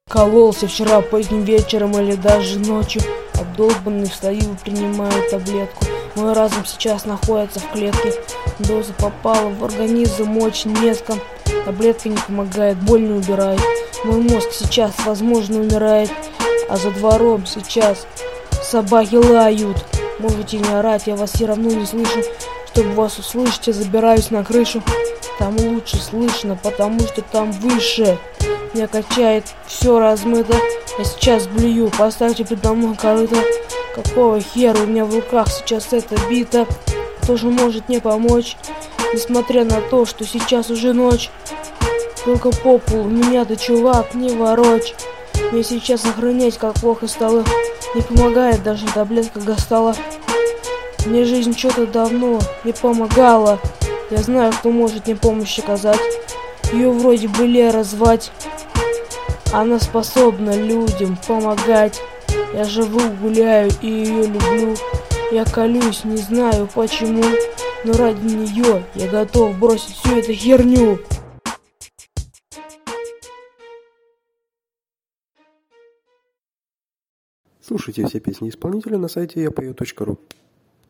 Кололся вчера поздним вечером или даже ночью. Обдолбанный встаю и принимаю таблетку. Мой разум сейчас находится в клетке. Доза попала в организм очень низко. Таблетка не помогает, боль не убирает. Мой мозг сейчас, возможно, умирает. А за двором сейчас собаки лают. Можете не орать, я вас все равно не слышу. Чтобы вас услышать, я забираюсь на крышу. Там лучше слышно, потому что там выше. Меня качает, все размыто. Я сейчас блюю, поставьте передо мной корыто. Какого хера у меня в руках сейчас эта бита? Кто же может мне помочь? Несмотря на то, что сейчас уже ночь. Только по полу меня-то, чувак, не ворочь. Мне сейчас охранять, как плохо стало. Не помогает даже таблетка гастала. Мне жизнь что-то давно не помогала. Я знаю, кто может мне помощь оказать. Ее вроде бы Лера звать. Она способна людям помогать. Я живу, гуляю и ее люблю. Я колюсь, не знаю почему, но ради нее я готов бросить всю эту херню. Слушайте все песни исполнителя на сайте yapою.ru.